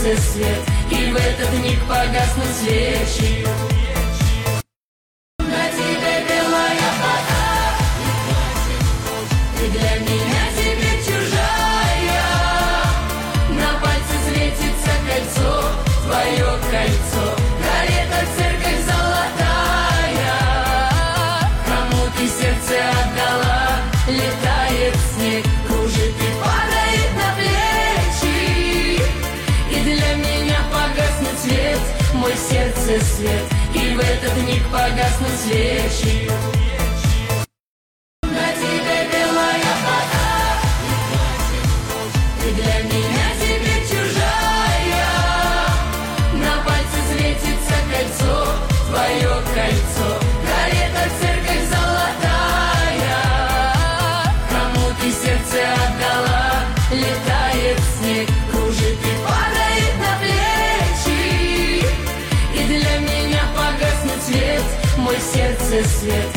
сердце свет, и в этот миг погаснут свечи. На тебе белая вода, ты для меня теперь чужая. На пальце светится кольцо, твое кольцо, карета, церковь золотая. Кому ты сердце отдала, летает снег, кружит и падает на плечи. И для меня погаснет свет, мой сердце свет, и в этот миг погаснут свечи. На тебе белая вода, ты для меня теперь чужая. На пальце светится кольцо, твое кольцо, карета, церковь золотая. Кому ты сердце отдала, летает снег, кружит и падает на плечи. И для меня погаснет свет, мой сердце свет,